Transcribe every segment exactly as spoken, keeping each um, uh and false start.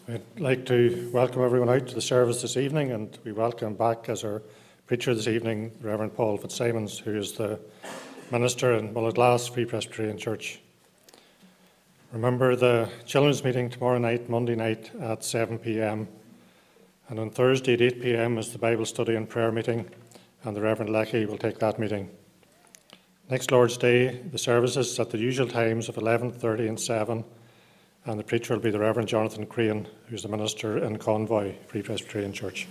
I'd like to welcome everyone out to the service this evening, and we welcome back as our preacher this evening, Reverend Paul Fitzsimons, who is the minister in Mullaglass Free Presbyterian Church. Remember the children's meeting tomorrow night, Monday night at seven p m, and on Thursday at eight p m is the Bible study and prayer meeting, and the Reverend Leckie will take that meeting. Next Lord's Day, the services at the usual times of eleven thirty and seven, and the preacher will be the Reverend Jonathan Crane, who's the minister in Convoy Free Presbyterian Church.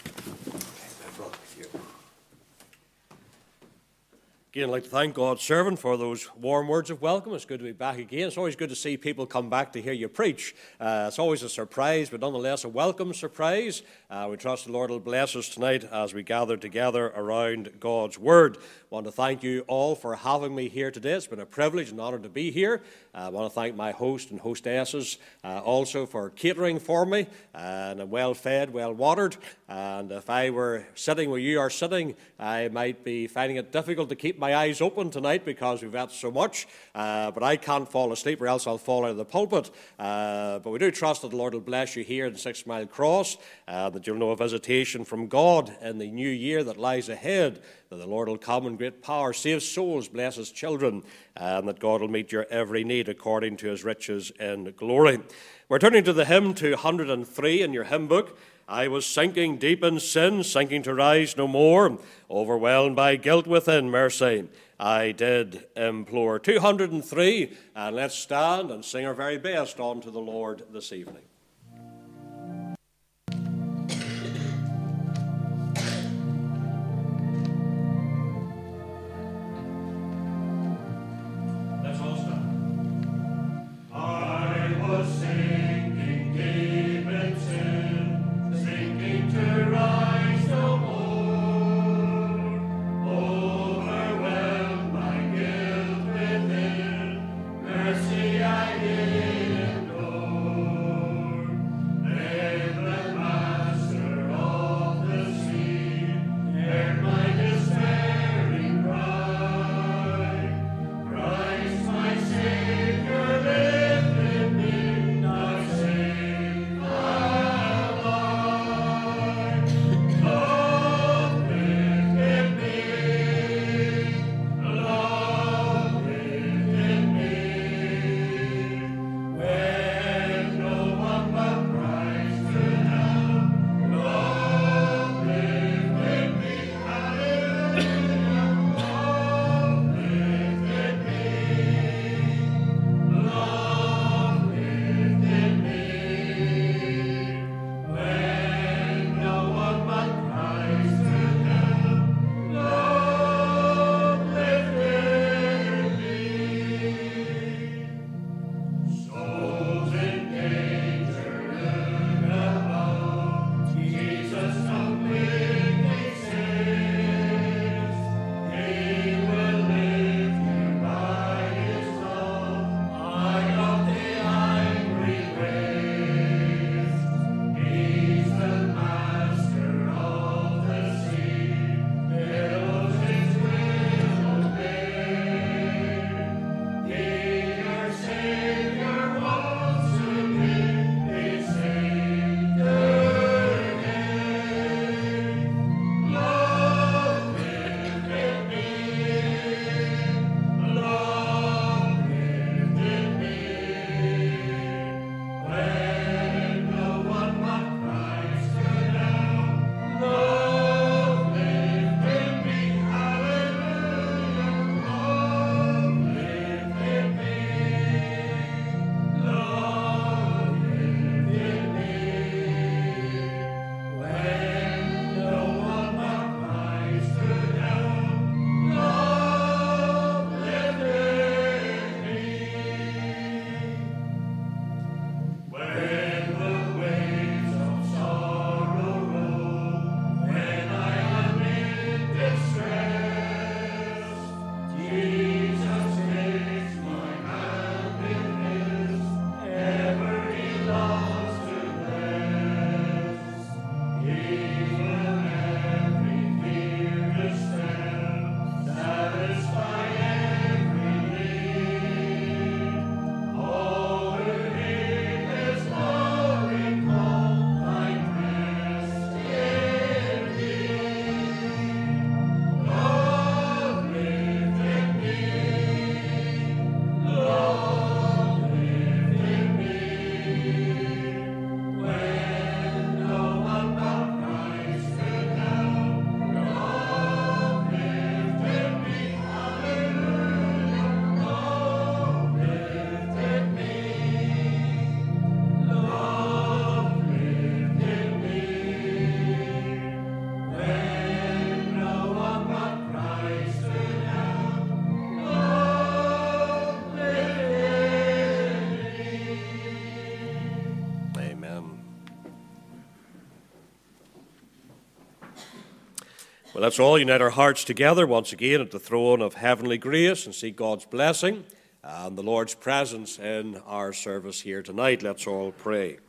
Again, I'd like to thank God's servant for those warm words of welcome. It's good to be back again. It's always good to see people come back to hear you preach. Uh, it's always a surprise, but nonetheless a welcome surprise. Uh, we trust the Lord will bless us tonight as we gather together around God's Word. I want to thank you all for having me here today. It's been a privilege and honour to be here. Uh, I want to thank my host and hostesses uh, also for catering for me, and I'm well fed, well watered. And if I were sitting where you are sitting, I might be finding it difficult to keep my eyes open tonight because we've had so much. Uh, but I can't fall asleep or else I'll fall out of the pulpit. Uh, but we do trust that the Lord will bless you here in Six Mile Cross, uh, that you'll know a visitation from God in the new year that lies ahead, that the Lord will come in great power, save souls, bless his children, and that God will meet your every need according to his riches in glory. We're turning to the hymn two hundred and three in your hymn book. I was sinking deep in sin, sinking to rise no more, overwhelmed by guilt within mercy, I did implore. two hundred and three, and let's stand and sing our very best unto the Lord this evening. Mercy I did endure. Well, let's all unite our hearts together once again at the throne of heavenly grace and seek God's blessing and the Lord's presence in our service here tonight. Let's all pray.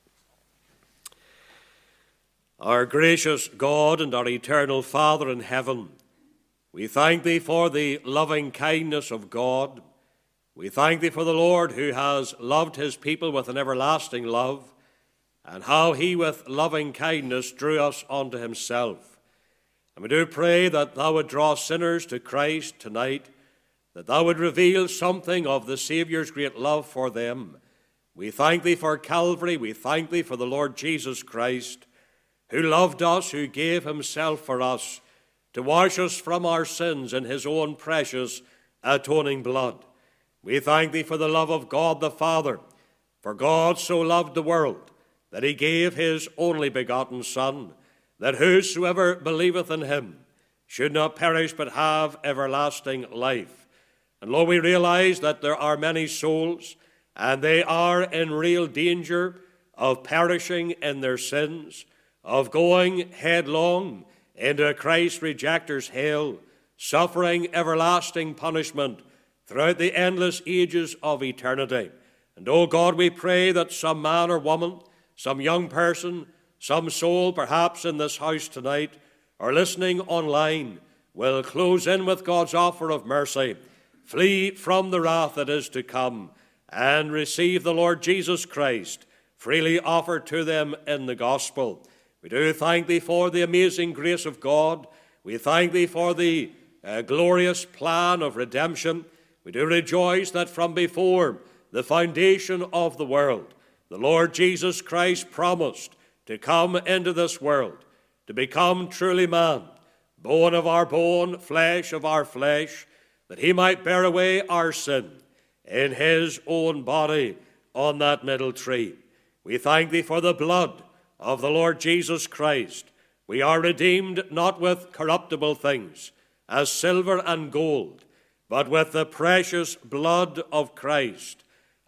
Our gracious God and our eternal Father in heaven, we thank Thee for the loving kindness of God. We thank Thee for the Lord who has loved His people with an everlasting love, and how He with loving kindness drew us unto Himself. And we do pray that Thou would draw sinners to Christ tonight, that Thou would reveal something of the Saviour's great love for them. We thank Thee for Calvary. We thank Thee for the Lord Jesus Christ, who loved us, who gave Himself for us to wash us from our sins in His own precious atoning blood. We thank Thee for the love of God the Father, for God so loved the world that He gave His only begotten Son, that whosoever believeth in Him should not perish but have everlasting life. And Lord, we realize that there are many souls, and they are in real danger of perishing in their sins, of going headlong into a Christ rejecter's hell, suffering everlasting punishment throughout the endless ages of eternity. And, oh God, we pray that some man or woman, some young person, some soul perhaps in this house tonight or listening online will close in with God's offer of mercy, flee from the wrath that is to come, and receive the Lord Jesus Christ freely offered to them in the gospel. We do thank Thee for the amazing grace of God. We thank Thee for the uh, glorious plan of redemption. We do rejoice that from before the foundation of the world, the Lord Jesus Christ promised to come into this world, to become truly man, bone of our bone, flesh of our flesh, that He might bear away our sin in His own body on that middle tree. We thank Thee for the blood of the Lord Jesus Christ. We are redeemed not with corruptible things, as silver and gold, but with the precious blood of Christ,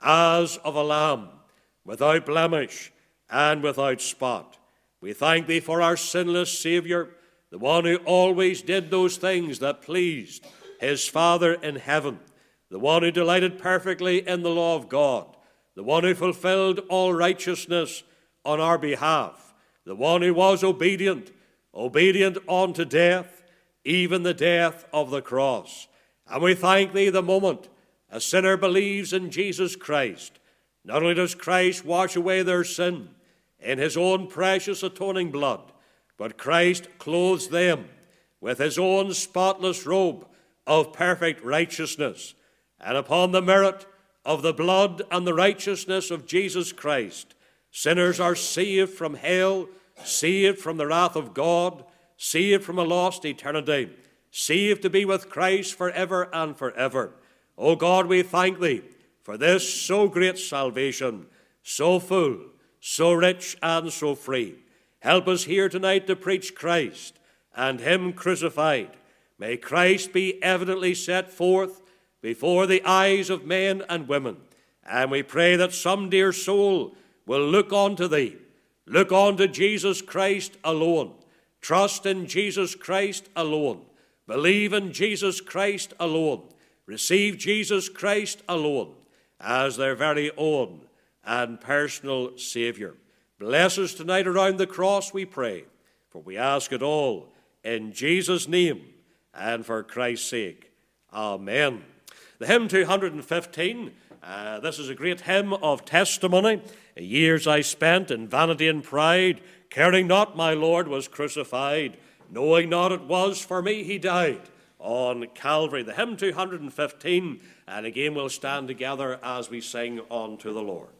as of a lamb, without blemish and without spot. We thank Thee for our sinless Saviour, the one who always did those things that pleased His Father in heaven, the one who delighted perfectly in the law of God, the one who fulfilled all righteousness on our behalf, the one who was obedient, obedient unto death, even the death of the cross. And we thank Thee the moment a sinner believes in Jesus Christ, not only does Christ wash away their sin in His own precious atoning blood, but Christ clothes them with His own spotless robe of perfect righteousness. And upon the merit of the blood and the righteousness of Jesus Christ, sinners are saved from hell, saved from the wrath of God, saved from a lost eternity, saved to be with Christ forever and forever. O God, we thank Thee for this so great salvation, so full, so rich and so free. Help us here tonight to preach Christ and Him crucified. May Christ be evidently set forth before the eyes of men and women. And we pray that some dear soul will look unto Thee, look unto Jesus Christ alone, trust in Jesus Christ alone, believe in Jesus Christ alone, receive Jesus Christ alone as their very own and personal Saviour. Bless us tonight around the cross, we pray, for we ask it all in Jesus' name and for Christ's sake. Amen. The hymn two hundred fifteen, uh, this is a great hymn of testimony. Years I spent in vanity and pride, caring not my Lord was crucified, knowing not it was for me He died on Calvary. The hymn two hundred fifteen, and again we'll stand together as we sing unto the Lord.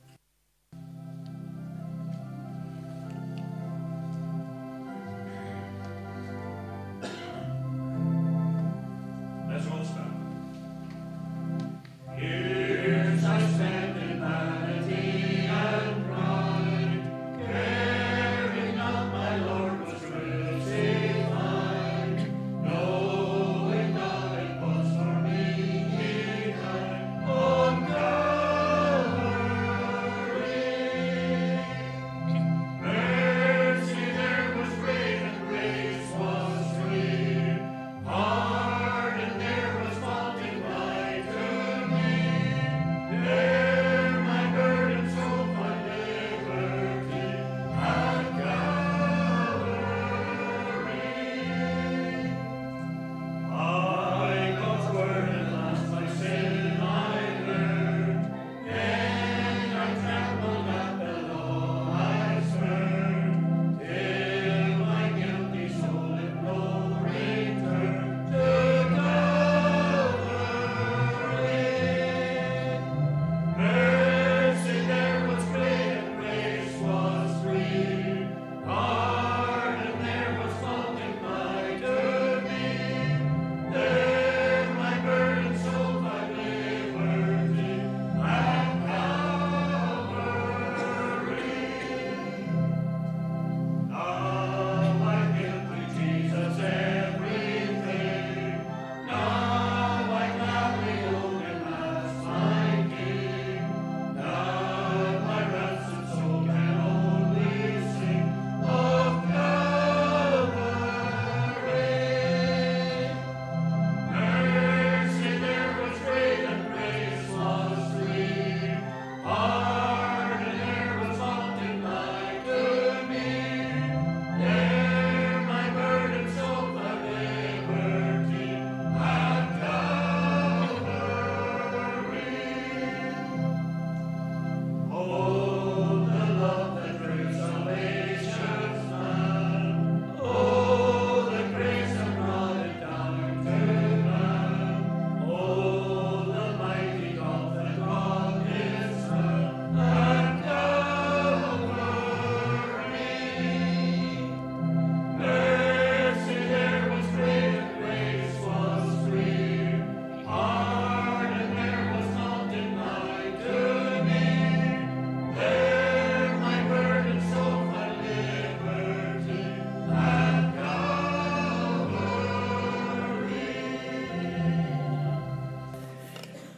Let's all stand. Years I spent in vanity and pride, caring not my Lord was crucified, knowing not it was for me He died on Calvary.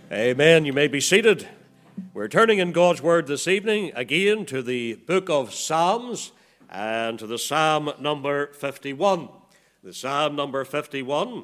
Amen. You may be seated. We're turning in God's Word this evening again to the book of Psalms and to the Psalm number fifty-one. The Psalm number fifty-one.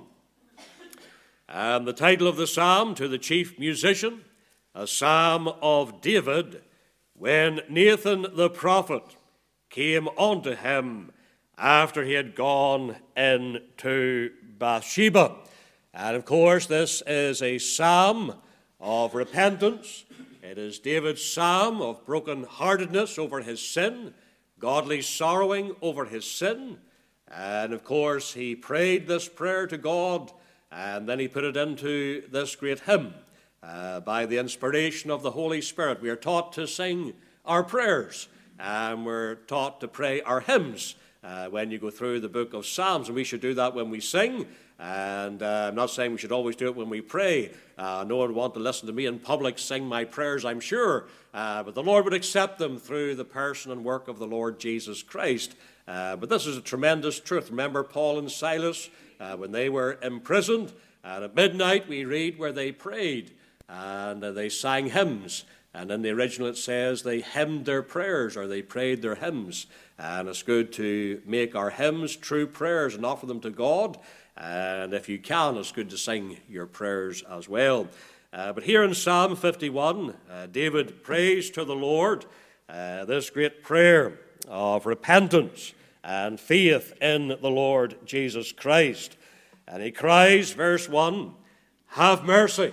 And the title of the Psalm, to the chief musician, a Psalm of David, when Nathan the prophet came unto him after he had gone into Bathsheba. And of course, this is a psalm of repentance. It is David's psalm of broken-heartedness over his sin, godly sorrowing over his sin. And of course, he prayed this prayer to God, and then he put it into this great hymn uh, by the inspiration of the Holy Spirit. We are taught to sing our prayers, and we're taught to pray our hymns uh, when you go through the book of Psalms, and we should do that when we sing. And uh, I'm not saying we should always do it when we pray. Uh, no one would want to listen to me in public sing my prayers, I'm sure. Uh, but the Lord would accept them through the person and work of the Lord Jesus Christ. Uh, but this is a tremendous truth. Remember Paul and Silas, uh, when they were imprisoned, and at midnight we read where they prayed, and uh, they sang hymns. And in the original it says they hymned their prayers, or they prayed their hymns. And it's good to make our hymns true prayers and offer them to God. And if you can, it's good to sing your prayers as well. Uh, but here in Psalm fifty-one, uh, David prays to the Lord uh, this great prayer of repentance and faith in the Lord Jesus Christ. And he cries, verse one, "Have mercy,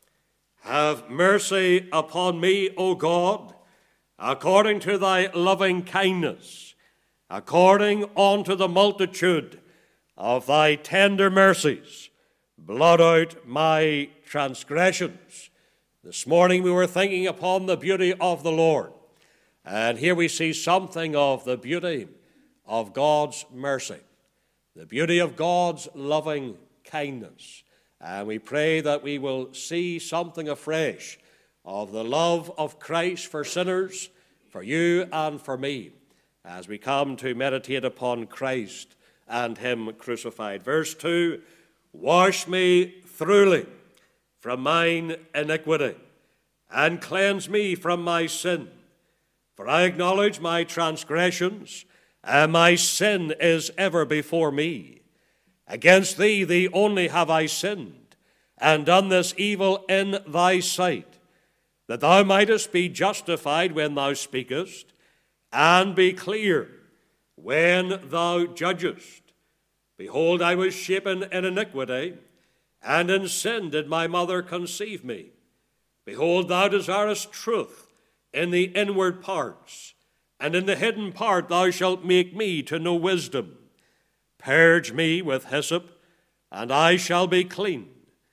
have mercy upon me, O God, according to thy loving kindness, according unto the multitude of thy tender mercies, blot out my transgressions." This morning we were thinking upon the beauty of the Lord, and here we see something of the beauty of God's mercy, the beauty of God's loving kindness. And we pray that we will see something afresh of the love of Christ for sinners, for you and for me, as we come to meditate upon Christ and him crucified. Verse two, "Wash me thoroughly from mine iniquity, and cleanse me from my sin. For I acknowledge my transgressions, and my sin is ever before me. Against thee, thee only have I sinned, and done this evil in thy sight, that thou mightest be justified when thou speakest, and be clear when thou judgest. Behold, I was shapen in iniquity, and in sin did my mother conceive me. Behold, thou desirest truth in the inward parts, and in the hidden part thou shalt make me to know wisdom. Purge me with hyssop, and I shall be clean.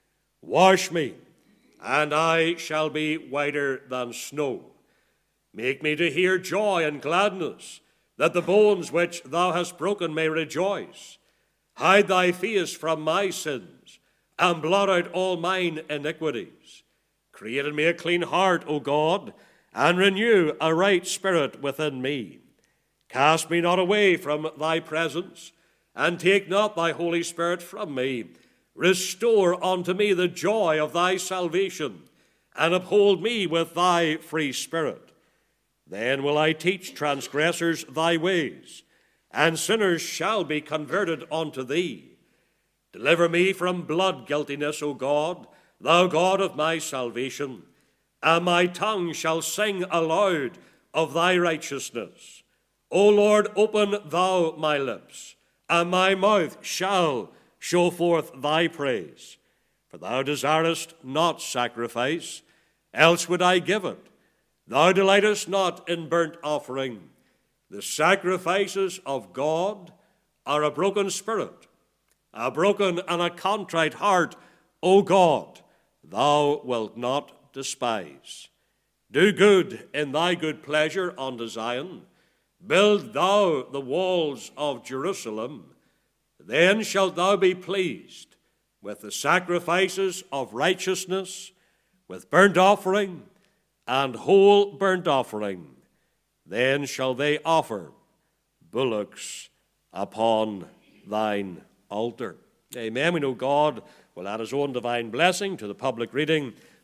Wash me, and I shall be whiter than snow. Make me to hear joy and gladness, that the bones which thou hast broken may rejoice. Hide thy face from my sins, and blot out all mine iniquities. Create in me a clean heart, O God, and renew a right spirit within me. Cast me not away from thy presence, and take not thy Holy Spirit from me. Restore unto me the joy of thy salvation, and uphold me with thy free spirit. Then will I teach transgressors thy ways, and sinners shall be converted unto thee. Deliver me from blood guiltiness, O God, thou God of my salvation, and my tongue shall sing aloud of thy righteousness. O Lord, open thou my lips, and my mouth shall show forth thy praise. For thou desirest not sacrifice, else would I give it. Thou delightest not in burnt offering. The sacrifices of God are a broken spirit, a broken and a contrite heart, O God, thou wilt not despise. Do good in thy good pleasure unto Zion. Build thou the walls of Jerusalem. Then shalt thou be pleased with the sacrifices of righteousness, with burnt offering and whole burnt offering. Then shall they offer bullocks upon thine altar. Amen. We know God will add his own divine blessing to the public reading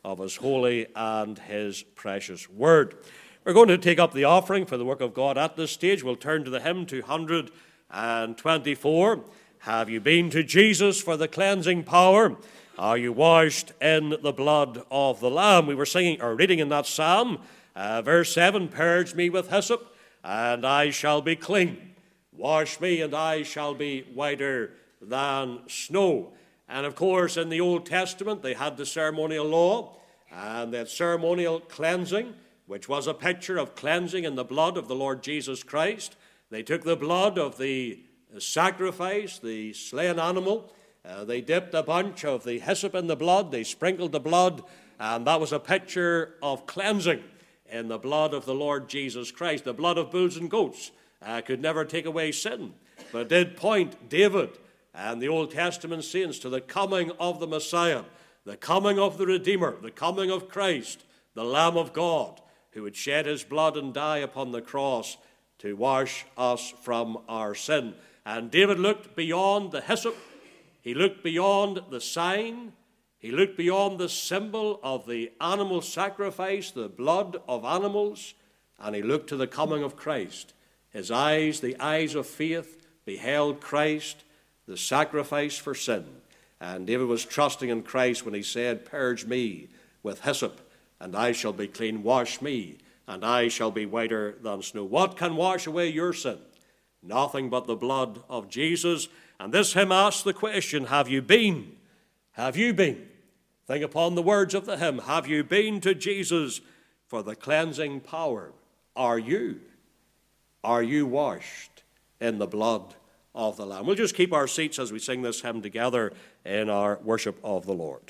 of his holy and his precious word. We're going to take up the offering for the work of God at this stage. We'll turn to the hymn two hundred twenty-four. Have you been to Jesus for the cleansing power? Are you washed in the blood of the Lamb? We were singing or reading in that psalm, uh, verse seven, purge me with hyssop, and I shall be clean. Wash me, and I shall be whiter than snow. And of course, in the Old Testament, they had the ceremonial law and that ceremonial cleansing, which was a picture of cleansing in the blood of the Lord Jesus Christ. They took the blood of the sacrifice, the slain animal. Uh, they dipped a bunch of the hyssop in the blood. They sprinkled the blood, and that was a picture of cleansing in the blood of the Lord Jesus Christ. The blood of bulls and goats uh, could never take away sin, but it did point David and the Old Testament saints to the coming of the Messiah, the coming of the Redeemer, the coming of Christ, the Lamb of God, who would shed his blood and die upon the cross to wash us from our sin. And David looked beyond the hyssop. He looked beyond the sign. He looked beyond the symbol of the animal sacrifice, the blood of animals, and he looked to the coming of Christ. His eyes, the eyes of faith, beheld Christ, the sacrifice for sin. And David was trusting in Christ when he said, purge me with hyssop, and I shall be clean. Wash me, and I shall be whiter than snow. What can wash away your sin? Nothing but the blood of Jesus. And this hymn asks the question, have you been? Have you been? Think upon the words of the hymn. Have you been to Jesus for the cleansing power? Are you? Are you washed in the blood of the Lamb? We'll just keep our seats as we sing this hymn together in our worship of the Lord.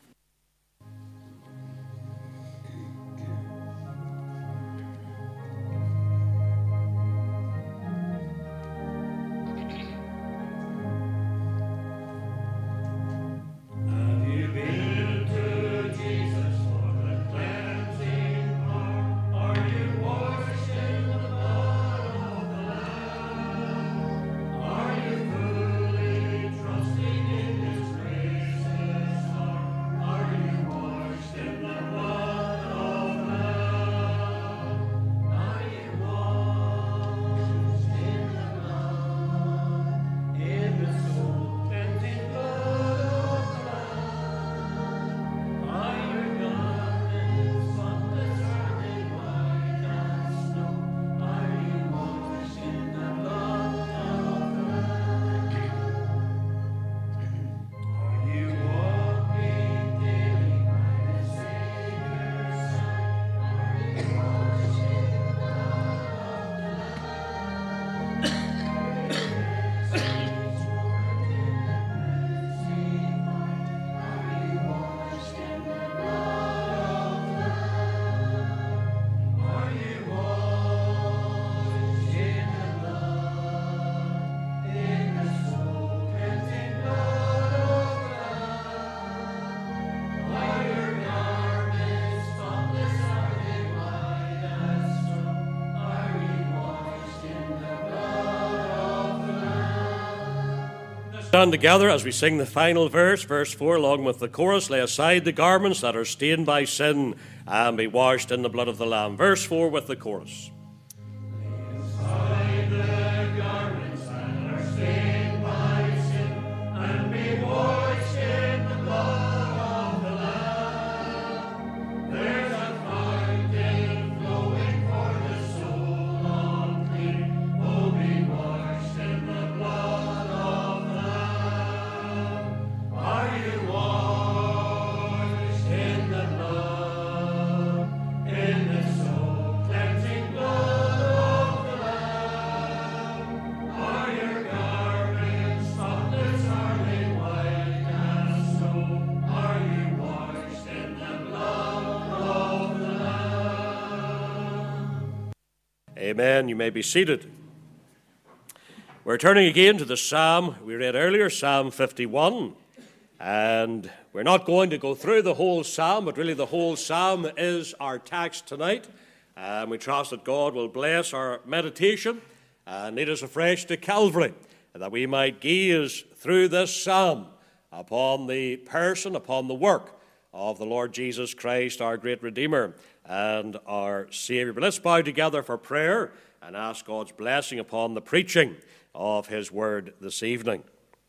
Stand together as we sing the final verse, verse four, along with the chorus. Lay aside the garments that are stained by sin and be washed in the blood of the Lamb. Verse four with the chorus. Lay aside the garments that are stained by sin and be washed in the blood of the Lamb. There's a fountain flowing for the soul unclean. Oh, be washed in the blood of the Lamb. Are you washed in the blood, in the soul cleansing blood of the Lamb? Are your garments spotless? Are they white as snow? Are you washed in the blood of the Lamb? Amen. You may be seated. We're turning again to the psalm we read earlier, Psalm fifty-one. And we're not going to go through the whole psalm, but really the whole psalm is our text tonight. And we trust that God will bless our meditation and lead us afresh to Calvary, that we might gaze through this psalm upon the person, upon the work of the Lord Jesus Christ, our great Redeemer and our Saviour. But let's bow together for prayer and ask God's blessing upon the preaching of his word this evening.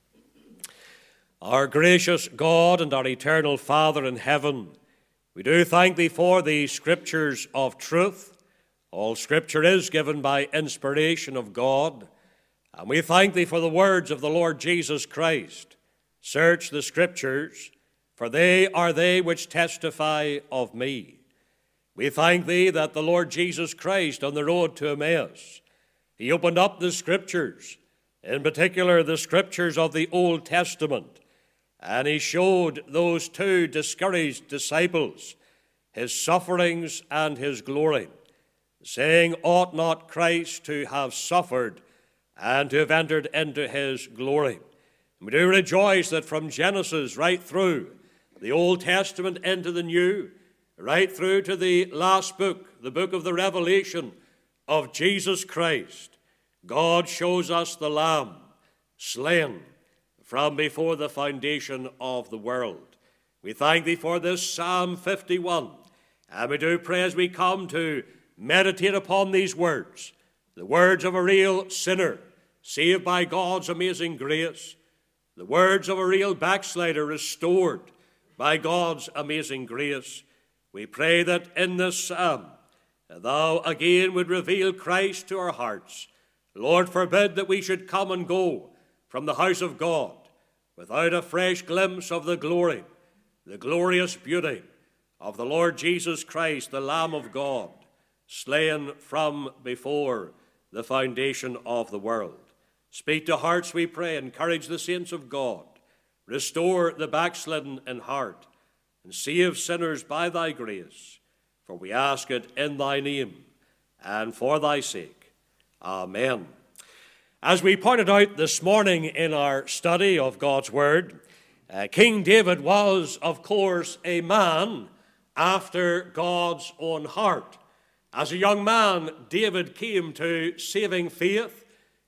Our gracious God and our eternal Father in heaven, we do thank thee for the scriptures of truth. All scripture is given by inspiration of God, and we thank thee for the words of the Lord Jesus Christ. Search the scriptures, for they are they which testify of me. We thank thee that the Lord Jesus Christ on the road to Emmaus, he opened up the scriptures, in particular the scriptures of the Old Testament, and he showed those two discouraged disciples his sufferings and his glory, saying, ought not Christ to have suffered and to have entered into his glory? And we do rejoice that from Genesis right through the Old Testament into the New, right through to the last book, the book of the Revelation of Jesus Christ, God shows us the Lamb slain from before the foundation of the world. We thank thee for this Psalm fifty-one, and we do pray as we come to meditate upon these words, the words of a real sinner saved by God's amazing grace, the words of a real backslider restored by God's amazing grace. We pray that in this psalm thou again would reveal Christ to our hearts. Lord, forbid that we should come and go from the house of God without a fresh glimpse of the glory, the glorious beauty of the Lord Jesus Christ, the Lamb of God, slain from before the foundation of the world. Speak to hearts, we pray. Encourage the saints of God. Restore the backslidden in heart, and save sinners by thy grace. For we ask it in thy name and for thy sake. Amen. As we pointed out this morning in our study of God's word, uh, King David was, of course, a man after God's own heart. As a young man, David came to saving faith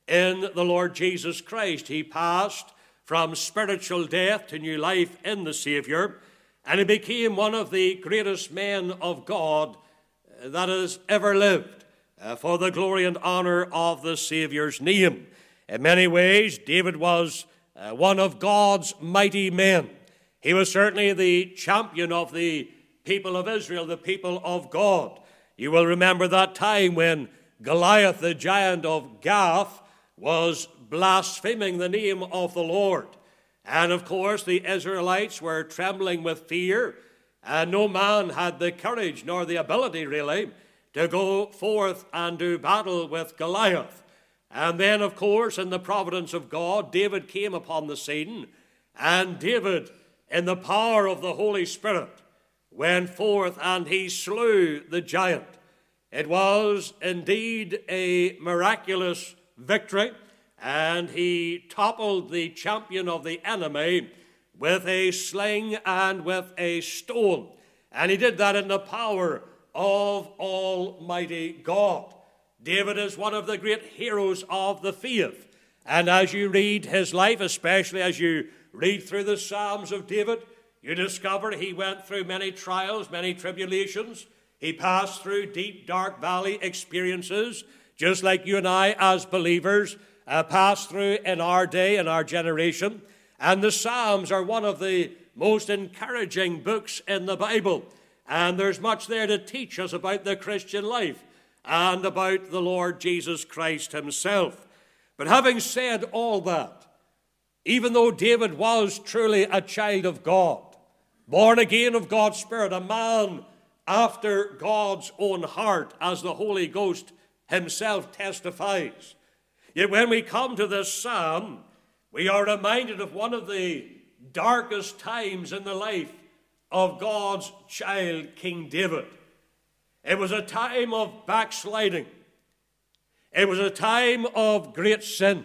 in the Lord Jesus Christ. He passed from spiritual death to new life in the Savior, and he became one of the greatest men of God that has ever lived, uh, for the glory and honor of the Savior's name. In many ways, David was uh, one of God's mighty men. He was certainly the champion of the people of Israel, the people of God. You will remember that time when Goliath, the giant of Gath, was blaspheming the name of the Lord. And of course, the Israelites were trembling with fear, and no man had the courage nor the ability, really, to go forth and do battle with Goliath. And then, of course, in the providence of God, David came upon the scene, and David, in the power of the Holy Spirit, went forth and he slew the giant. It was indeed a miraculous victory, and he toppled the champion of the enemy with a sling and with a stone. And he did that in the power of Almighty God. David is one of the great heroes of the faith. And as you read his life, especially as you read through the Psalms of David, you discover he went through many trials, many tribulations. He passed through deep, dark valley experiences, just like you and I as believers uh, pass through in our day, in our generation. And the Psalms are one of the most encouraging books in the Bible. And there's much there to teach us about the Christian life and about the Lord Jesus Christ himself. But having said all that, even though David was truly a child of God, born again of God's Spirit, a man after God's own heart, as the Holy Ghost himself testifies, yet when we come to this psalm, we are reminded of one of the darkest times in the life of God's child, King David. It was a time of backsliding. It was a time of great sin.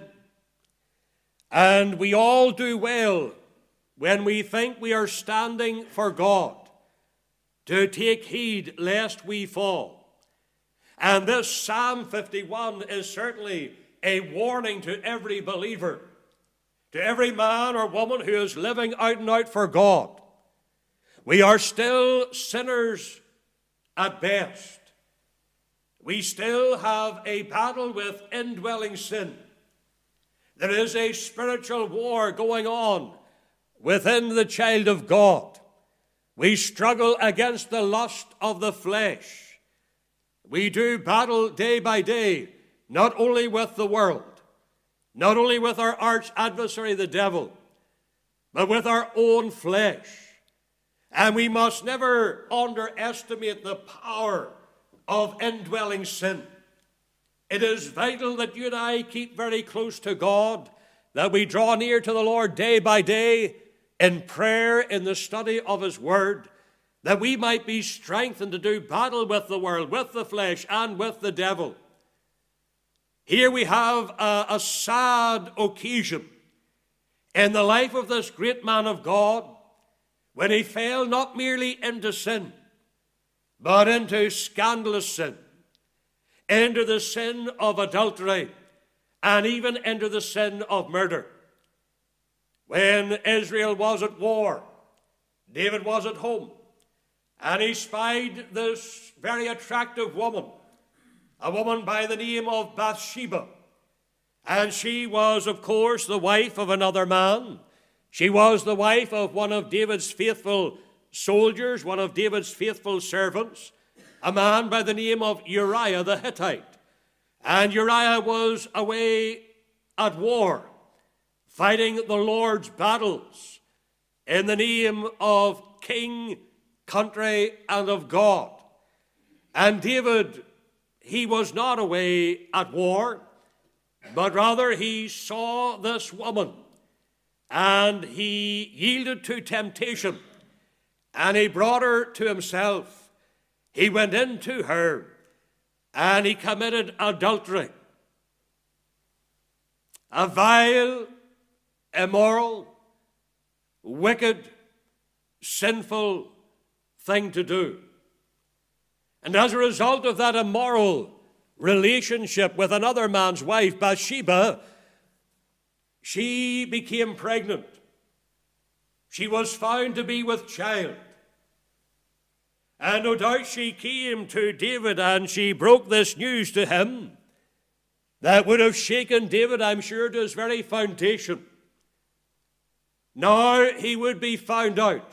And we all do well when we think we are standing for God to take heed lest we fall. And this Psalm fifty-one is certainly a warning to every believer, to every man or woman who is living out and out for God. We are still sinners at best. We still have a battle with indwelling sin. There is a spiritual war going on within the child of God. We struggle against the lust of the flesh. We do battle day by day, not only with the world, not only with our arch adversary, the devil, but with our own flesh. And we must never underestimate the power of indwelling sin. It is vital that you and I keep very close to God, that we draw near to the Lord day by day in prayer, in the study of His Word, that we might be strengthened to do battle with the world, with the flesh, and with the devil. Here we have a, a sad occasion in the life of this great man of God, when he fell not merely into sin, but into scandalous sin, into the sin of adultery, and even into the sin of murder. When Israel was at war, David was at home, and he spied this very attractive woman, a woman by the name of Bathsheba. And she was, of course, the wife of another man. She was the wife of one of David's faithful soldiers, one of David's faithful servants, a man by the name of Uriah the Hittite. And Uriah was away at war, fighting the Lord's battles in the name of king, country, and of God. And David, he was not away at war, but rather he saw this woman, and he yielded to temptation, and he brought her to himself. He went into her, and he committed adultery. A vile, immoral, wicked, sinful thing to do. And as a result of that immoral relationship with another man's wife, Bathsheba, she became pregnant. She was found to be with child. And no doubt she came to David and she broke this news to him that would have shaken David, I'm sure, to his very foundation. Now he would be found out.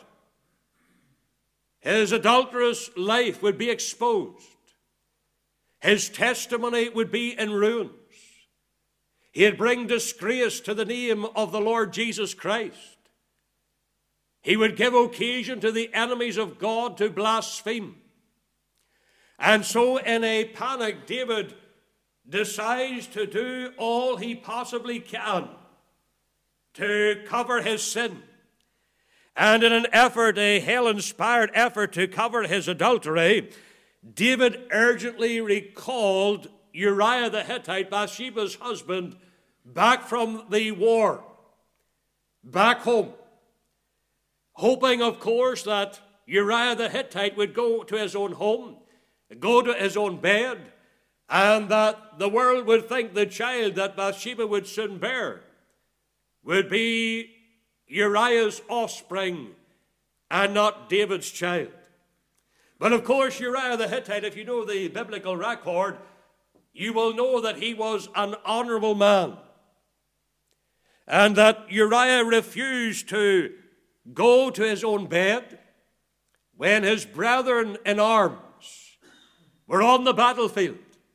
His adulterous life would be exposed. His testimony would be in ruins. He'd bring disgrace to the name of the Lord Jesus Christ. He would give occasion to the enemies of God to blaspheme. And so in a panic, David decides to do all he possibly can to cover his sin. And in an effort, a hell-inspired effort to cover his adultery, David urgently recalled Uriah the Hittite, Bathsheba's husband, back from the war, back home, hoping, of course, that Uriah the Hittite would go to his own home, go to his own bed, and that the world would think the child that Bathsheba would soon bear would be Uriah's offspring and not David's child. But of course, Uriah the Hittite, if you know the biblical record, you will know that he was an honorable man, and that Uriah refused to go to his own bed when his brethren in arms were on the battlefield,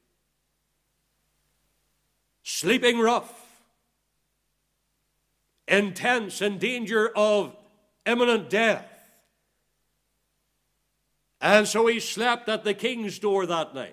sleeping rough, intense, in danger of imminent death. And so he slept at the king's door that night.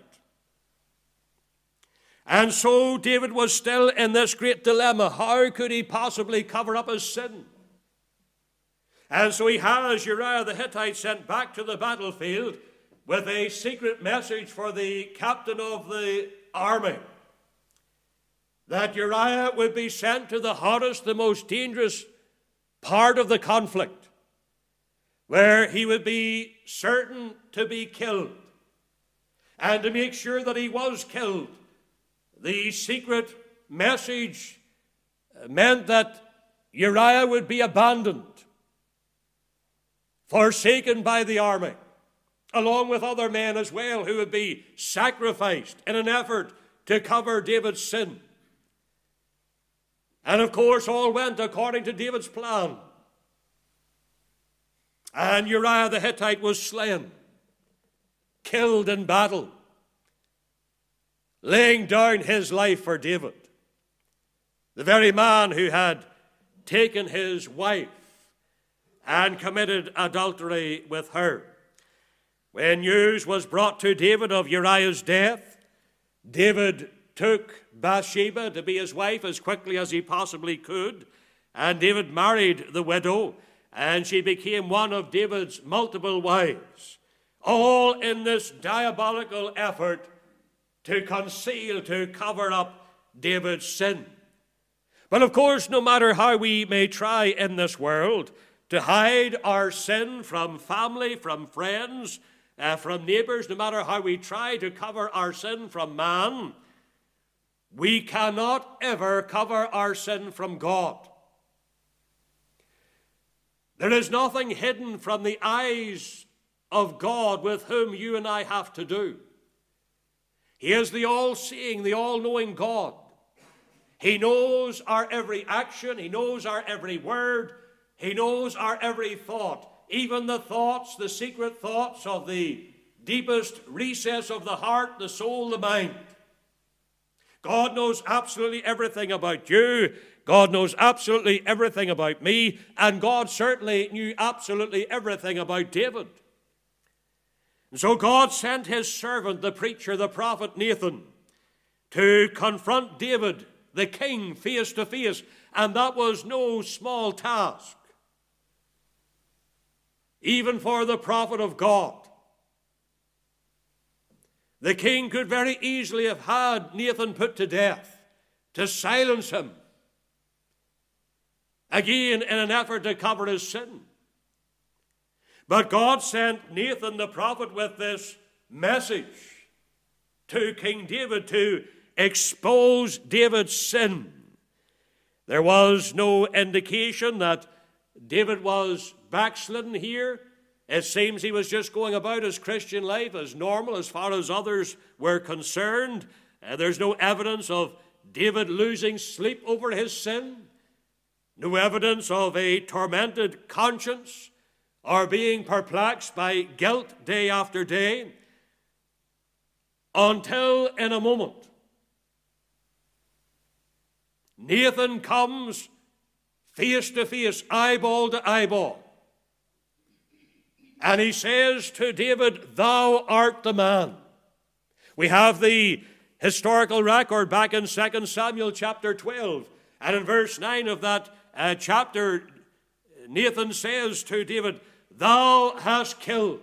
And so David was still in this great dilemma. How could he possibly cover up his sin? And so he has Uriah the Hittite sent back to the battlefield with a secret message for the captain of the army, that Uriah would be sent to the hottest, the most dangerous part of the conflict, where he would be certain to be killed. And to make sure that he was killed, the secret message meant that Uriah would be abandoned. forsaken by the army, along with other men as well who would be sacrificed in an effort to cover David's sin. And of course, all went according to David's plan. And Uriah the Hittite was slain, killed in battle, laying down his life for David, the very man who had taken his wife and committed adultery with her. When news was brought to David of Uriah's death, David took Bathsheba to be his wife as quickly as he possibly could, and David married the widow, and she became one of David's multiple wives, all in this diabolical effort to conceal, to cover up David's sin. But of course, no matter how we may try in this world to hide our sin from family, from friends, uh, from neighbors, no matter how we try to cover our sin from man, we cannot ever cover our sin from God. There is nothing hidden from the eyes of God with whom you and I have to do. He is the all-seeing, the all-knowing God. He knows our every action. He knows our every word. He knows our every thought, even the thoughts, the secret thoughts of the deepest recess of the heart, the soul, the mind. God knows absolutely everything about you. God knows absolutely everything about me. And God certainly knew absolutely everything about David. And so God sent his servant, the preacher, the prophet Nathan, to confront David, the king, face to face. And that was no small task, even for the prophet of God. The king could very easily have had Nathan put to death to silence him, again in an effort to cover his sin. But God sent Nathan the prophet with this message to King David to expose David's sin. There was no indication that David was backslidden here. It seems he was just going about his Christian life as normal as far as others were concerned. Uh, there's no evidence of David losing sleep over his sin. No evidence of a tormented conscience or being perplexed by guilt day after day. Until in a moment, Nathan comes face to face, eyeball to eyeball. And he says to David, "Thou art the man." We have the historical record back in Second Samuel chapter twelve. And in verse nine of that uh, chapter, Nathan says to David, "Thou hast killed."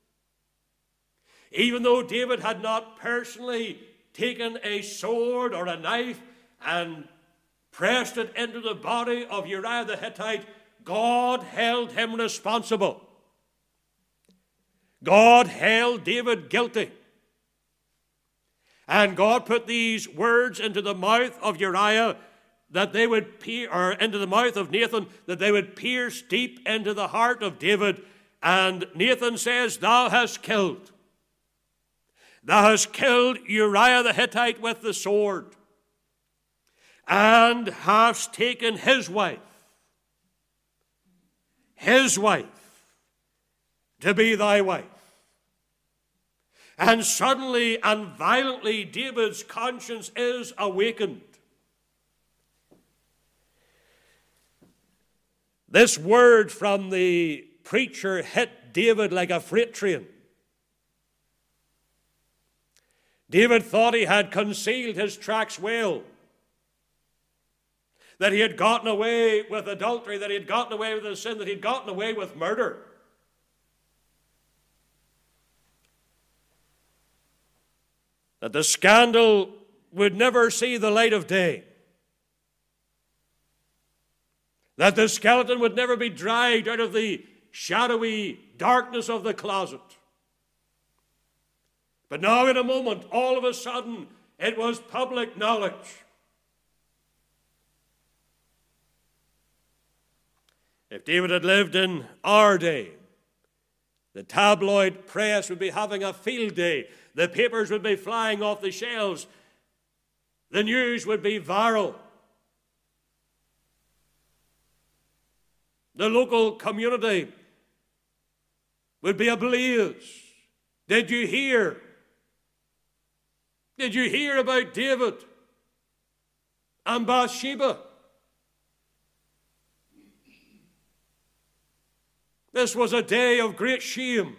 Even though David had not personally taken a sword or a knife and pressed it into the body of Uriah the Hittite, God held him responsible. God held David guilty. And God put these words into the mouth of Uriah that they would pierce, or into the mouth of Nathan, that they would pierce deep into the heart of David. And Nathan says, "Thou hast killed. Thou hast killed Uriah the Hittite with the sword, and hast taken his wife, his wife, to be thy wife." And suddenly and violently David's conscience is awakened. This word from the preacher hit David like a freight train. David thought he had concealed his tracks well, that he had gotten away with adultery, that he had gotten away with his sin, that he had gotten away with murder. That the scandal would never see the light of day. That the skeleton would never be dragged out of the shadowy darkness of the closet. But now in a moment, all of a sudden, it was public knowledge. If David had lived in our day, The tabloid press would be having a field day. The papers would be flying off the shelves. The news would be viral. The local community would be ablaze. Did you hear? Did you hear about David and Bathsheba? This was a day of great shame.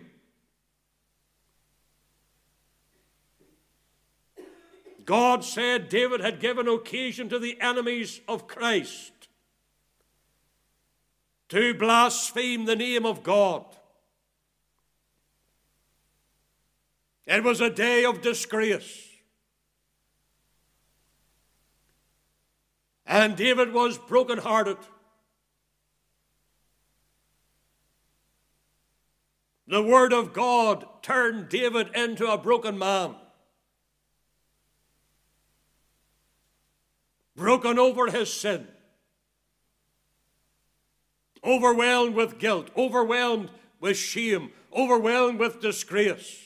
God said David had given occasion to the enemies of Christ to blaspheme the name of God. It was a day of disgrace. And David was brokenhearted. The word of God turned David into a broken man. Broken over his sin. Overwhelmed with guilt. Overwhelmed with shame. Overwhelmed with disgrace.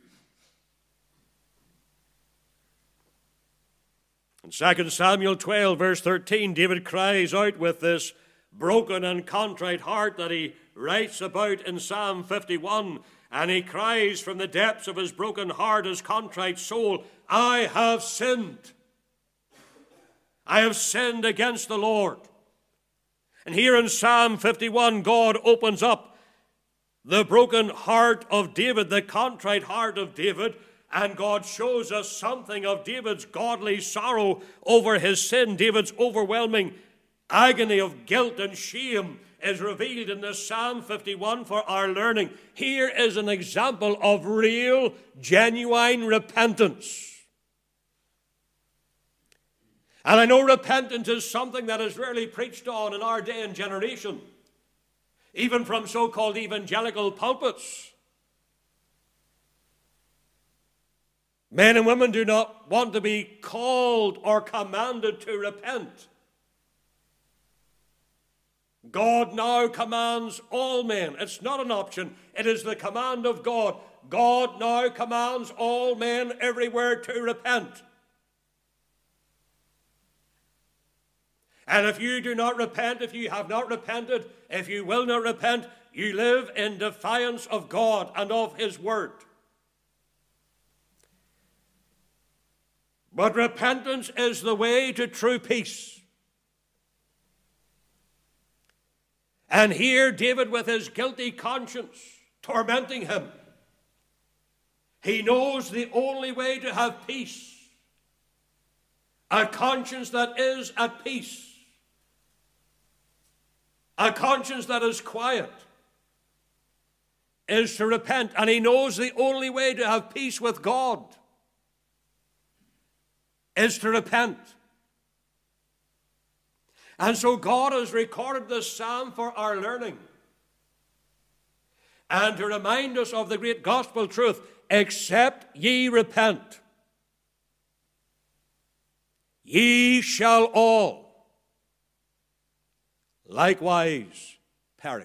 In Second Samuel twelve, verse thirteen, David cries out with this broken and contrite heart that he writes about in Psalm fifty-one, and he cries from the depths of his broken heart, his contrite soul, I have sinned. I have sinned against the Lord. And here in Psalm fifty-one, God opens up the broken heart of David, the contrite heart of David, and God shows us something of David's godly sorrow over his sin. David's overwhelming agony of guilt and shame is revealed in this Psalm fifty-one for our learning. Here is an example of real, genuine repentance. And I know repentance is something that is rarely preached on in our day and generation, even from so-called evangelical pulpits. Men and women do not want to be called or commanded to repent. God now commands all men. It's not an option. It is the command of God. God now commands all men everywhere to repent. And if you do not repent, if you have not repented, if you will not repent, you live in defiance of God and of His word. But repentance is the way to true peace. And here David, with his guilty conscience tormenting him, he knows the only way to have peace, a conscience that is at peace, a conscience that is quiet, is to repent. And he knows the only way to have peace with God is to repent. And so God has recorded this psalm for our learning and to remind us of the great gospel truth: except ye repent, ye shall all likewise perish.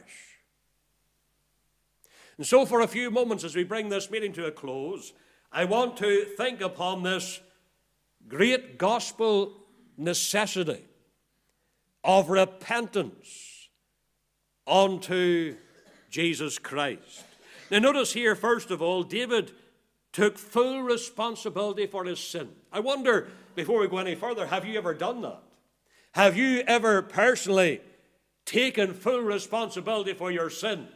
And so for a few moments, as we bring this meeting to a close, I want to think upon this great gospel necessity of repentance unto Jesus Christ. Now notice here, first of all, David took full responsibility for his sin. I wonder, before we go any further, have you ever done that? Have you ever personally taken full responsibility for your sin?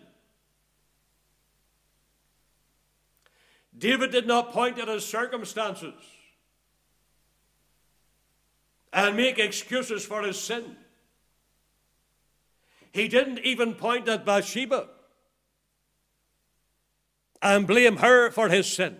David did not point at his circumstances and make excuses for his sin. He didn't even point at Bathsheba and blame her for his sin.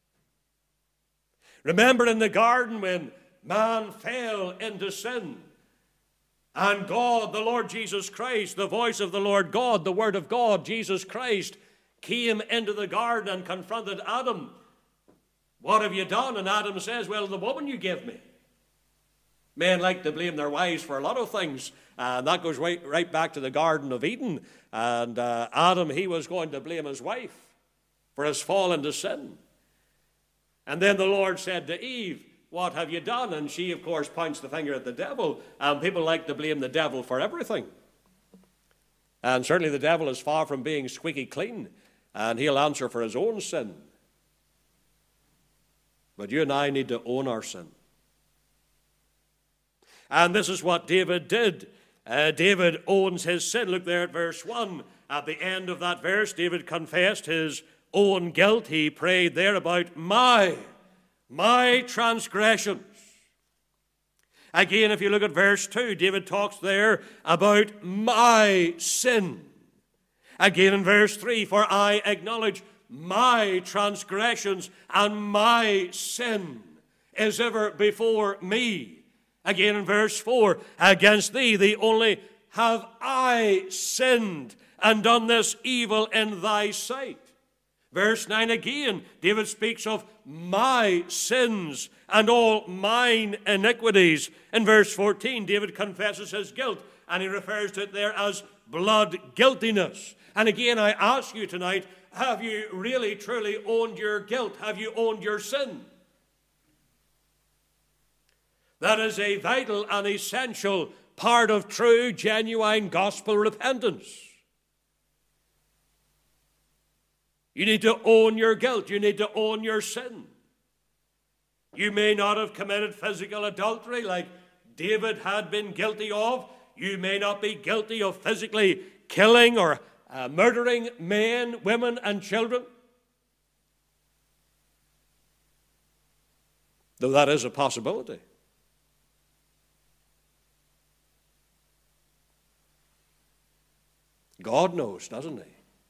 Remember in the garden when man fell into sin, and God, the Lord Jesus Christ, the voice of the Lord God, the Word of God, Jesus Christ, came into the garden and confronted Adam. What have you done? And Adam says, well, the woman you gave me. Men like to blame their wives for a lot of things. Uh, and that goes right, right back to the Garden of Eden. And uh, Adam, he was going to blame his wife for his fall into sin. And then the Lord said to Eve, what have you done? And she, of course, points the finger at the devil. And people like to blame the devil for everything. And certainly the devil is far from being squeaky clean. And he'll answer for his own sin. But you and I need to own our sin. And this is what David did. Uh, David owns his sin. Look there at verse one. At the end of that verse, David confessed his own guilt. He prayed there about my, my transgressions. Again, if you look at verse two, David talks there about my sin. Again in verse three, for I acknowledge my transgressions and my sin is ever before me. Again in verse four, against thee, the only, have I sinned and done this evil in thy sight. Verse nine again, David speaks of my sins and all mine iniquities. In verse fourteen, David confesses his guilt, and he refers to it there as blood guiltiness. And again, I ask you tonight, have you really truly owned your guilt? Have you owned your sin? That is a vital and essential part of true, genuine gospel repentance. You need to own your guilt. You need to own your sin. You may not have committed physical adultery like David had been guilty of. You may not be guilty of physically killing or uh, murdering men, women, and children. Though that is a possibility. God knows, doesn't he?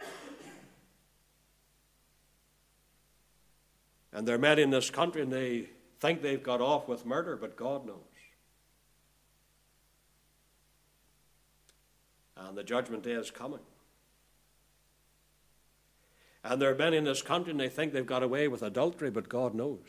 And there are many in this country, and they think they've got off with murder, but God knows. And the judgment day is coming. And there are many in this country, and they think they've got away with adultery, but God knows.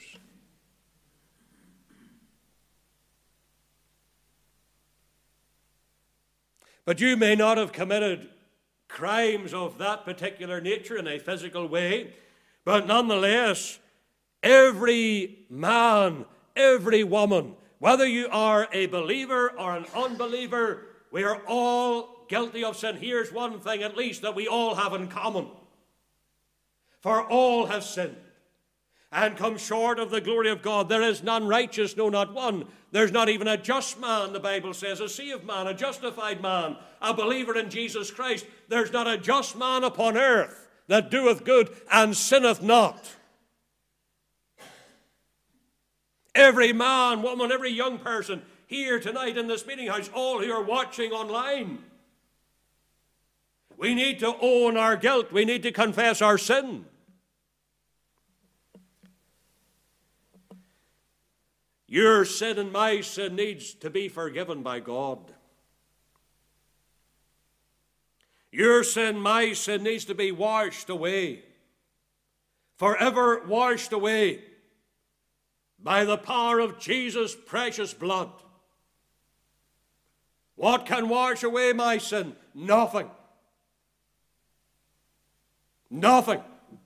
But you may not have committed crimes of that particular nature in a physical way, but nonetheless, every man, every woman, whether you are a believer or an unbeliever, we are all guilty of sin. Here's one thing at least that we all have in common. For all have sinned and come short of the glory of God. There is none righteous, no, not one. There's not even a just man, the Bible says, a saved man, a justified man, a believer in Jesus Christ. There's not a just man upon earth that doeth good and sinneth not. Every man, woman, every young person here tonight in this meeting house, all who are watching online, we need to own our guilt. We need to confess our sin. Your sin and my sin needs to be forgiven by God. Your sin, my sin needs to be washed away, forever washed away by the power of Jesus' precious blood. What can wash away my sin? Nothing. Nothing.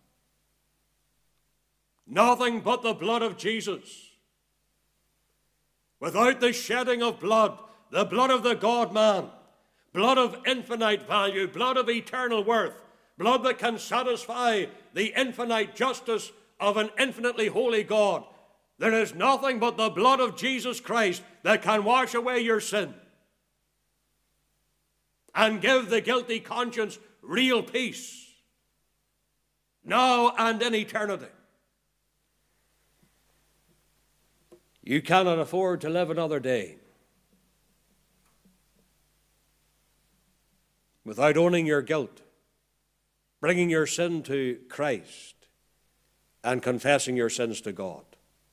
Nothing but the blood of Jesus. Without the shedding of blood, the blood of the God-man, blood of infinite value, blood of eternal worth, blood that can satisfy the infinite justice of an infinitely holy God, there is nothing but the blood of Jesus Christ that can wash away your sin and give the guilty conscience real peace, now and in eternity. You cannot afford to live another day without owning your guilt, bringing your sin to Christ, and confessing your sins to God.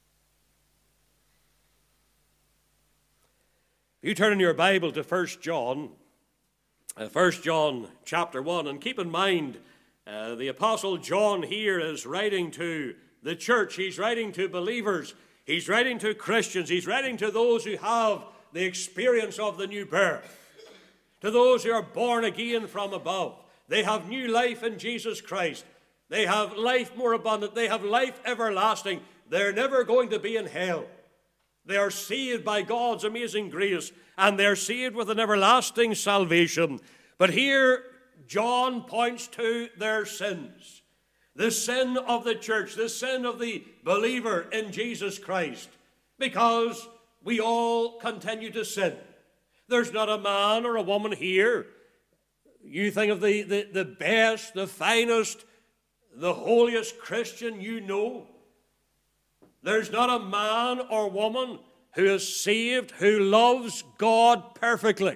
If you turn in your Bible to First John, uh, First John chapter one, and keep in mind uh, the Apostle John here is writing to the church. He's writing to believers. He's writing to Christians. He's writing to those who have the experience of the new birth, to those who are born again from above. They have new life in Jesus Christ. They have life more abundant. They have life everlasting. They're never going to be in hell. They are saved by God's amazing grace, and they're saved with an everlasting salvation. But here, John points to their sins. The sin of the church, the sin of the believer in Jesus Christ, because we all continue to sin. There's not a man or a woman here. You think of the, the, the best, the finest, the holiest Christian you know. There's not a man or woman who is saved, who loves God perfectly.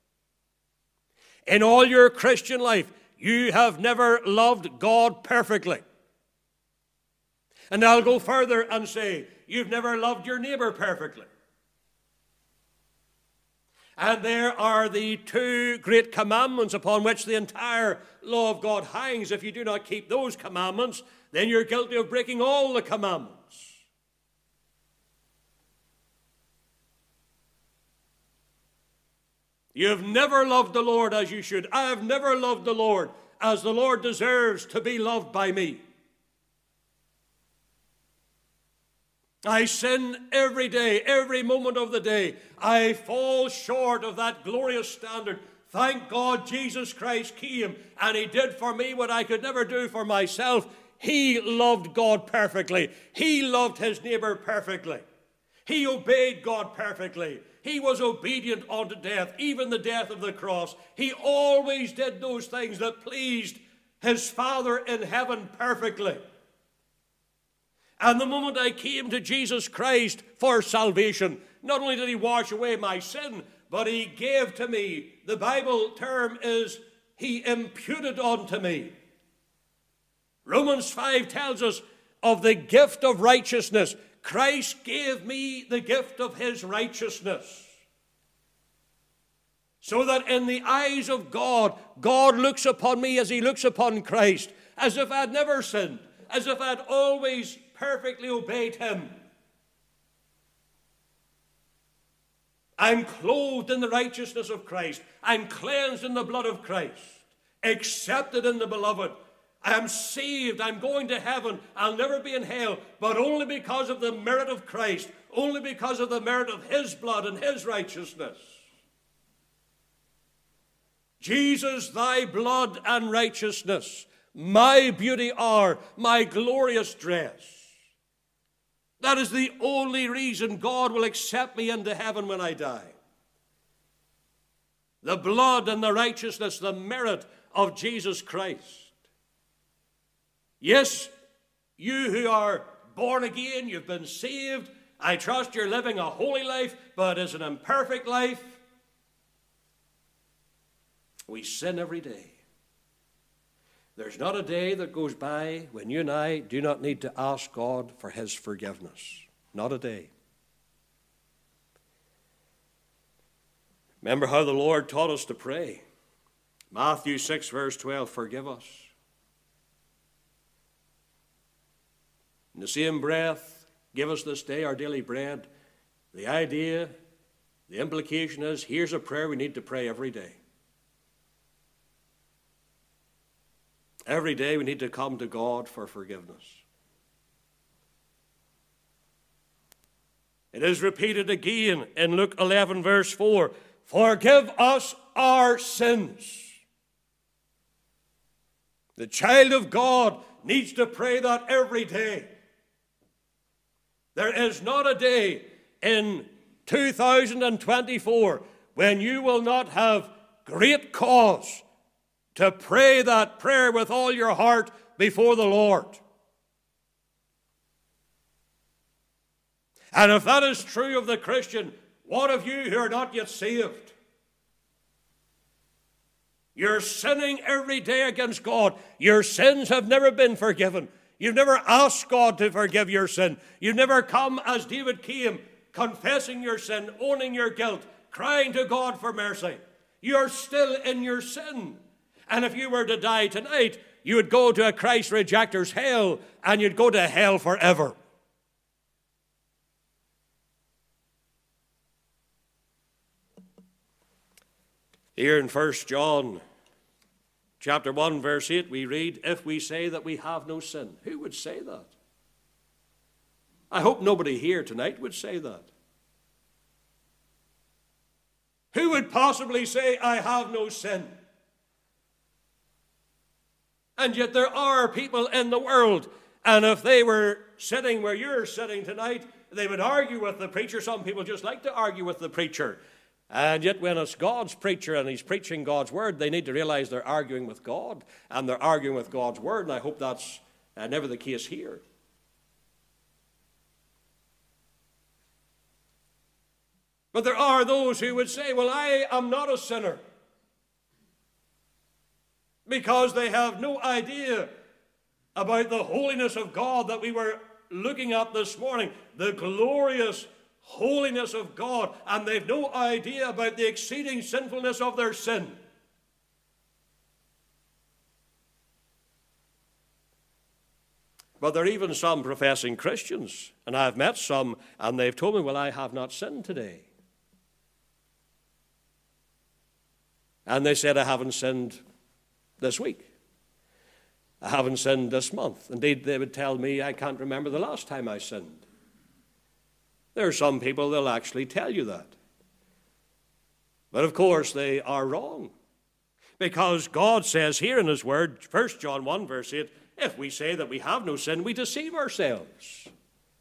In all your Christian life, you have never loved God perfectly. And I'll go further and say, you've never loved your neighbor perfectly. And there are the two great commandments upon which the entire law of God hangs. If you do not keep those commandments, then you're guilty of breaking all the commandments. You have never loved the Lord as you should. I have never loved the Lord as the Lord deserves to be loved by me. I sin every day, every moment of the day. I fall short of that glorious standard. Thank God Jesus Christ came and He did for me what I could never do for myself. He loved God perfectly. He loved His neighbor perfectly. He obeyed God perfectly. He was obedient unto death, even the death of the cross. He always did those things that pleased His Father in heaven perfectly. And the moment I came to Jesus Christ for salvation, not only did He wash away my sin, but He gave to me, the Bible term is, He imputed unto me. Romans five tells us of the gift of righteousness. Christ gave me the gift of His righteousness. So that in the eyes of God, God looks upon me as He looks upon Christ, as if I'd never sinned, as if I'd always perfectly obeyed Him. I'm clothed in the righteousness of Christ. I'm cleansed in the blood of Christ, accepted in the beloved. I'm saved. I'm going to heaven. I'll never be in hell, but only because of the merit of Christ, only because of the merit of His blood and His righteousness. Jesus, thy blood and righteousness, my beauty are, my glorious dress. That is the only reason God will accept me into heaven when I die. The blood and the righteousness, the merit of Jesus Christ. Yes, you who are born again, you've been saved. I trust you're living a holy life, but it's an imperfect life. We sin every day. There's not a day that goes by when you and I do not need to ask God for His forgiveness. Not a day. Remember how the Lord taught us to pray. Matthew six, verse twelve, forgive us. In the same breath, give us this day our daily bread. The idea, the implication is, here's a prayer we need to pray every day. Every day we need to come to God for forgiveness. It is repeated again in Luke eleven, verse four. Forgive us our sins. The child of God needs to pray that every day. There is not a day in two thousand twenty-four when you will not have great cause to pray that prayer with all your heart before the Lord. And if that is true of the Christian, what of you who are not yet saved? You're sinning every day against God. Your sins have never been forgiven. You've never asked God to forgive your sin. You've never come as David came, confessing your sin, owning your guilt, crying to God for mercy. You're still in your sin. And if you were to die tonight, you would go to a Christ rejecter's hell, and you'd go to hell forever. Here in First John chapter one, verse eight, we read, if we say that we have no sin. Who would say that? I hope nobody here tonight would say that. Who would possibly say, I have no sin? And yet there are people in the world, and if they were sitting where you're sitting tonight, they would argue with the preacher. Some people just like to argue with the preacher. And yet when it's God's preacher and he's preaching God's word, they need to realize they're arguing with God, and they're arguing with God's word, and I hope that's uh, never the case here. But there are those who would say, well, I am not a sinner, because they have no idea about the holiness of God that we were looking at this morning, the glorious holiness of God, and they've no idea about the exceeding sinfulness of their sin. But there are even some professing Christians, and I've met some, and they've told me, well, I have not sinned today. And they said, I haven't sinned this week. I haven't sinned this month. Indeed, they would tell me, I can't remember the last time I sinned. There are some people that'll actually tell you that. But of course, they are wrong. Because God says here in his word, First John one, verse eight, if we say that we have no sin, we deceive ourselves.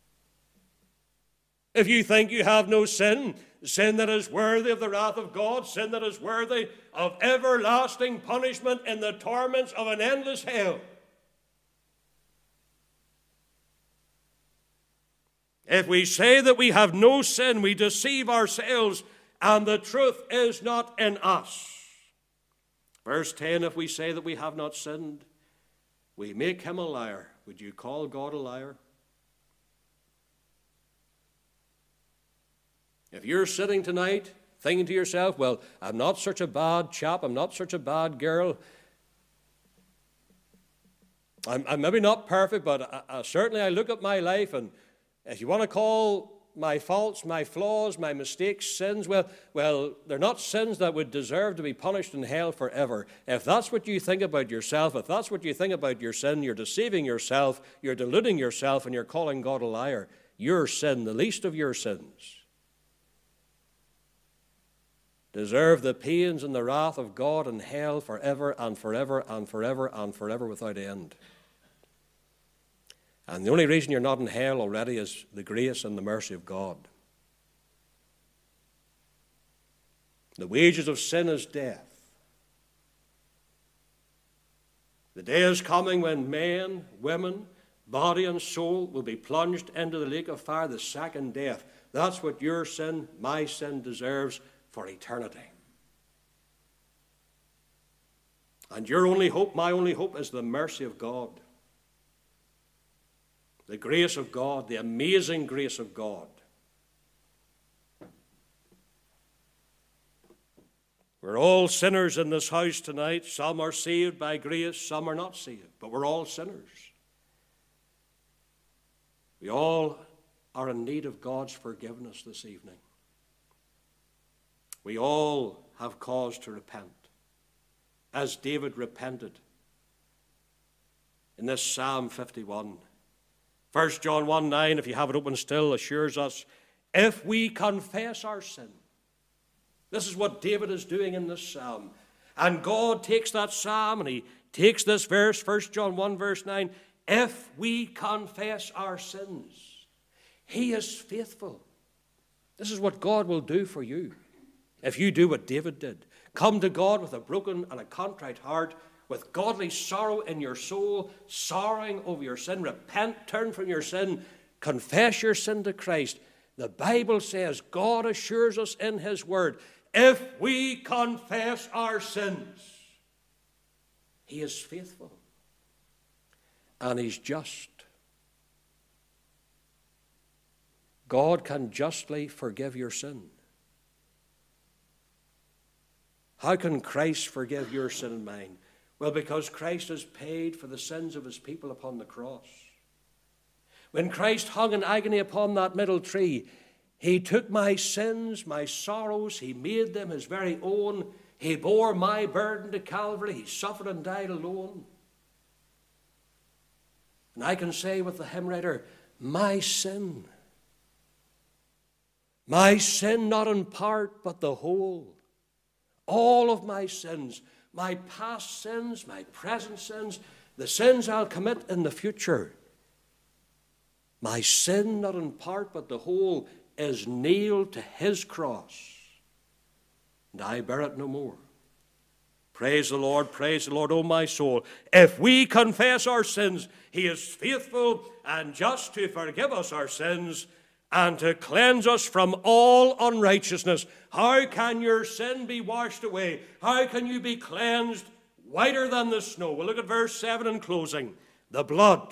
If you think you have no sin, sin that is worthy of the wrath of God, sin that is worthy of everlasting punishment in the torments of an endless hell. If we say that we have no sin, we deceive ourselves, and the truth is not in us. Verse ten, if we say that we have not sinned, we make him a liar. Would you call God a liar? If you're sitting tonight thinking to yourself, well, I'm not such a bad chap, I'm not such a bad girl, I'm, I'm maybe not perfect, but I, I, certainly I look at my life, and if you want to call my faults, my flaws, my mistakes, sins, well, well, they're not sins that would deserve to be punished in hell forever. If that's what you think about yourself, if that's what you think about your sin, you're deceiving yourself, you're deluding yourself, and you're calling God a liar. Your sin, the least of your sins, deserve the pains and the wrath of God in hell forever and forever and forever and forever without end. And the only reason you're not in hell already is the grace and the mercy of God. The wages of sin is death. The day is coming when men, women, body and soul will be plunged into the lake of fire, the second death. That's what your sin, my sin, deserves for eternity. And your only hope, my only hope, is the mercy of God. The grace of God, the amazing grace of God. We're all sinners in this house tonight. Some are saved by grace, some are not saved, but we're all sinners. We all are in need of God's forgiveness this evening. We all have cause to repent, as David repented in this Psalm fifty-one. First John one nine, if you have it open still, assures us, if we confess our sin. This is what David is doing in this psalm. And God takes that psalm and he takes this verse, First John one verse nine, if we confess our sins, he is faithful. This is what God will do for you if you do what David did. Come to God with a broken and a contrite heart, with godly sorrow in your soul, sorrowing over your sin. Repent, turn from your sin, confess your sin to Christ. The Bible says, God assures us in his word, if we confess our sins, he is faithful and he's just. God can justly forgive your sin. How can Christ forgive your sin and mine? Well, because Christ has paid for the sins of his people upon the cross. When Christ hung in agony upon that middle tree, He took my sins, my sorrows, he made them his very own. He bore my burden to Calvary. He suffered and died alone. And I can say with the hymn writer, my sin, my sin not in part but the whole, all of my sins, my past sins, my present sins, the sins I'll commit in the future, my sin not in part but the whole is nailed to his cross, and I bear it no more. Praise the Lord, praise the Lord, O my soul. If we confess our sins, he is faithful and just to forgive us our sins and to cleanse us from all unrighteousness. How can your sin be washed away? How can you be cleansed whiter than the snow? We'll look at verse seven in closing. The blood.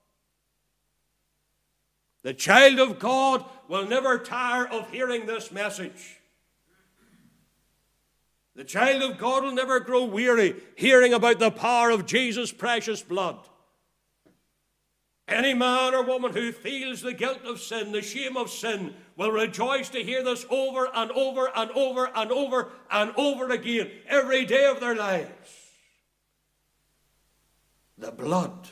The child of God will never tire of hearing this message. The child of God will never grow weary hearing about the power of Jesus' precious blood. Any man or woman who feels the guilt of sin, the shame of sin, will rejoice to hear this over and over and over and over and over again every day of their lives. The blood.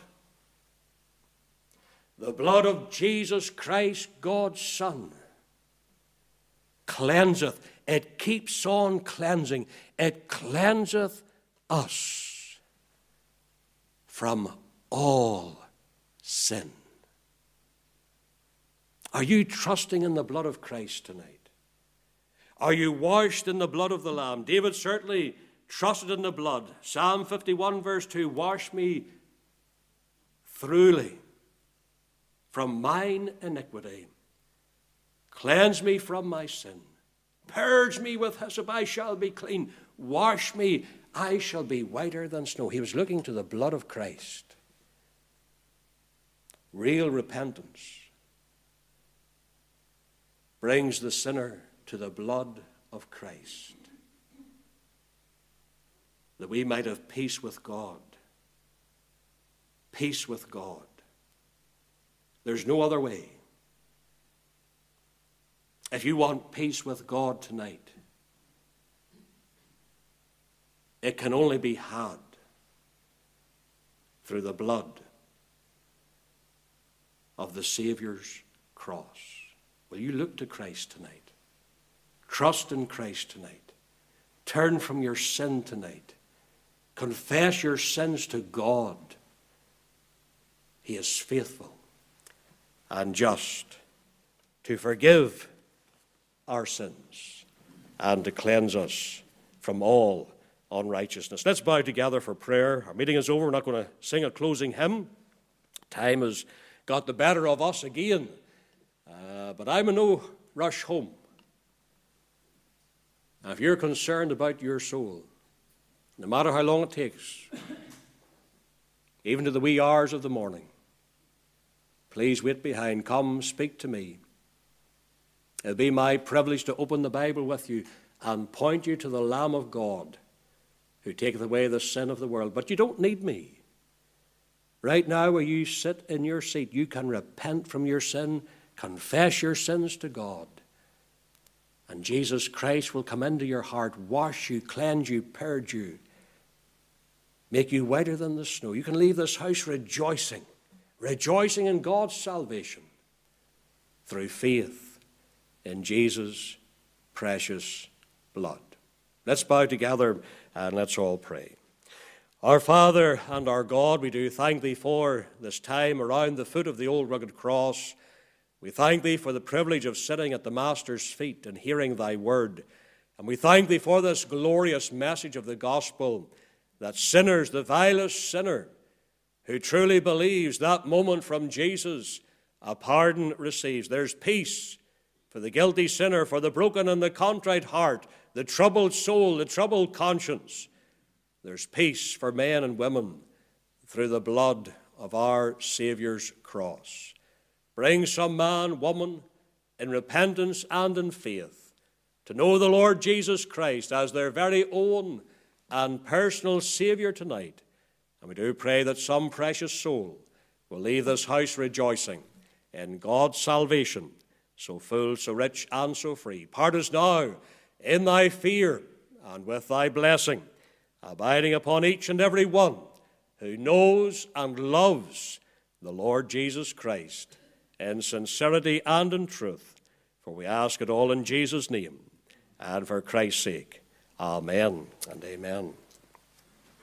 The blood of Jesus Christ, God's Son, cleanseth. It keeps on cleansing. It cleanseth us from all sin. Are you trusting in the blood of Christ tonight? Are you washed in the blood of the Lamb? David certainly trusted in the blood. Psalm fifty-one verse two, wash me thoroughly from mine iniquity. Cleanse me from my sin. Purge me with hyssop, I shall be clean. Wash me, I shall be whiter than snow. He was looking to the blood of Christ. Real repentance brings the sinner to the blood of Christ, that we might have peace with God. Peace with God. There's no other way. If you want peace with God tonight, it can only be had through the blood of the Savior's cross. Will you look to Christ tonight? Trust in Christ tonight. Turn from your sin tonight. Confess your sins to God. He is faithful and just to forgive our sins and to cleanse us from all unrighteousness. Let's bow together for prayer. Our meeting is over. We're not going to sing a closing hymn. Time has got the better of us again. Uh, but I'm in no rush home. Now, if you're concerned about your soul, no matter how long it takes, even to the wee hours of the morning, please wait behind. Come, speak to me. It'll be my privilege to open the Bible with you and point you to the Lamb of God who taketh away the sin of the world. But you don't need me. Right now, where you sit in your seat, you can repent from your sin, confess your sins to God, and Jesus Christ will come into your heart, wash you, cleanse you, purge you, make you whiter than the snow. You can leave this house rejoicing, rejoicing in God's salvation through faith in Jesus' precious blood. Let's bow together and let's all pray. Our Father and our God, we do thank Thee for this time around the foot of the old rugged cross. We thank Thee for the privilege of sitting at the Master's feet and hearing Thy word. And we thank Thee for this glorious message of the gospel, that sinners, the vilest sinner, who truly believes that moment from Jesus, a pardon receives. There's peace for the guilty sinner, for the broken and the contrite heart, the troubled soul, the troubled conscience. There's peace for men and women through the blood of our Saviour's cross. Bring some man, woman, in repentance and in faith, to know the Lord Jesus Christ as their very own and personal Saviour tonight. And we do pray that some precious soul will leave this house rejoicing in God's salvation, so full, so rich, and so free. Part us now in thy fear and with thy blessing, abiding upon each and every one who knows and loves the Lord Jesus Christ in sincerity and in truth. For we ask it all in Jesus' name and for Christ's sake. Amen and amen.